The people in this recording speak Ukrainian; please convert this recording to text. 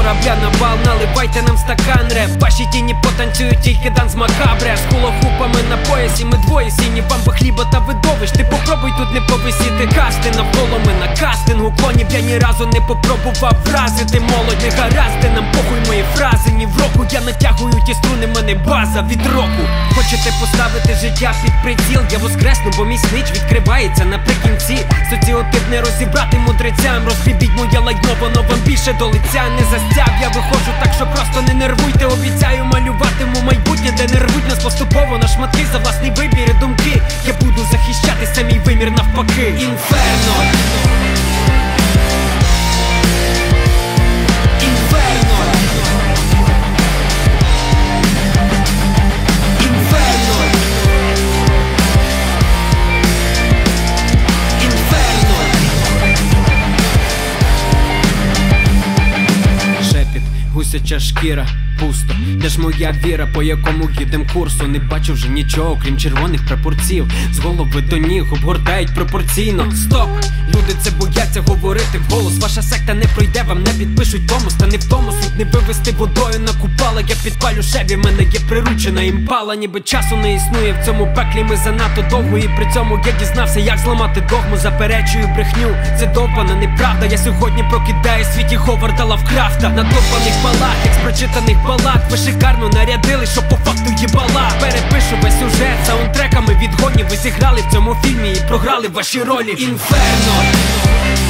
корабля на бал, наливайте нам стакан реп. Ваші тіні потанцюють тільки данс макабре. З хулохупами на поясі, ми двоє сіні, вам би хліба та видовищ. Ти попробуй тут не повисіти. Касти навколо ми на кастингу клонів. Я ні разу не попробував вразити молодь. Не гаразди, нам похуй мої фрази. Ні в року я натягую ті струни, мене база від року. Хочете поставити життя під приціл? Я воскресну, бо мій снич відкривається наприкінці. Соціотип не розібрати мудрецям. Розхлібіть моє лайно, воно вам більше до лиця не застяв. Я виходжу так, що просто не нервуйте. Обіцяю малюватиму майбутнє, де не рвуть нас поступово на шматки за власний вибір і думки. Я буду захищати самий вимір навпаки. Інферно. Гусяча шкіра, пусто, де ж моя віра, по якому їдем курсу? Не бачу вже нічого, крім червоних прапорців. З голови до ніг обгортають пропорційно. Стоп! Люди це бояться говорити вголос. Ваша секта не пройде, вам не підпишуть томос. Та не в тому суть, не вивести водою на купала. Я підпалю шеві, в мене є приручена імпала. Ніби часу не існує в цьому пеклі, ми занадто довго. І при цьому я дізнався, як зламати догму. Заперечую брехню, це довбана неправда. Я сьогодні прокидаю в світі Говарда Лавкрафта. На довбаних балах, як з прочитаних балад. Ви шикарно нарядили, що по факту їбала. Перепишу весь сюжет саундтреками відгодні. Ви зіграли в цьому фільмі і програли ваші ролі. Інферно.